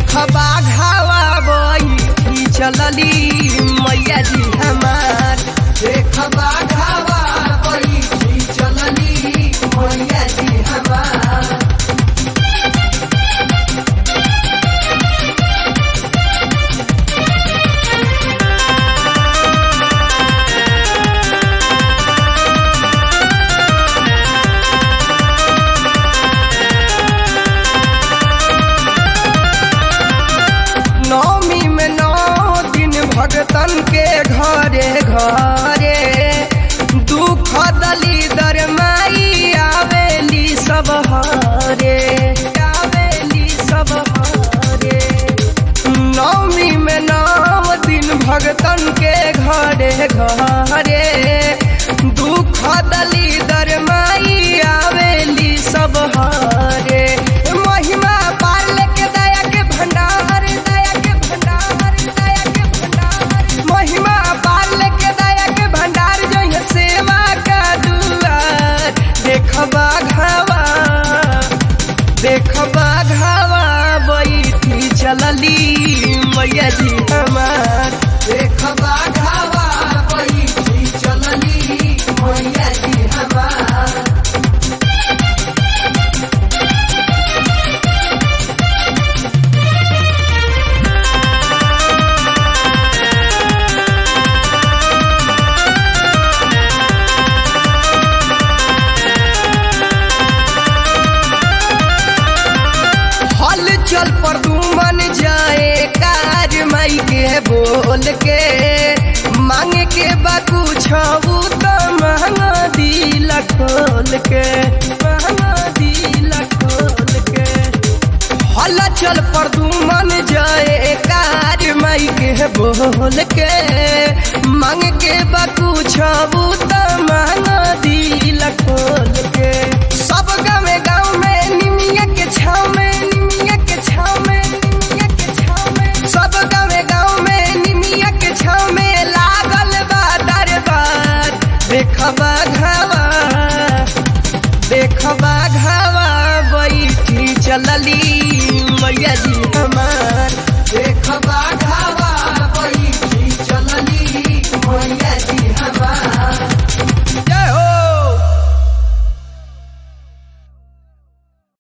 देखबा घावा बई चलली मैया जी हमार। देखबा घावा बई चलली मैया जी हमार। नौमी में 9 दिन भगतन के घरे घरे दुख दलीदर माई आवेली सब हरे आवेली सब हरे। नौमी में 9 दिन भगतन के घरे घरे दुख दलीदर माई आवेली सब हरे। महिमा पाल के दया के भंडार दया के भंडार दया के भंडार। महिमा पाल के दया के भंडार जो सेवा का दुआर। देखबा घावा बैठी चलली मैया जी हमार। देखबा घावा बैठी चलली मैया जी हमार। चल पर दुमन जाए कार माई के बोल के मांग के बाकू छबू तो महंगा दिल खोल के महंगा दिल खोल के। हल चल पर दुमन जाए कार माई के बोल के मांग के बाकू छबू तो महंगा दिल खोल के। सब गाँव में निमिया के छाव में सब गाँव में निमिया के छाव में लागल बा दरबार। देखबा घावा बैठी चलली मैया जी हमार। देखबा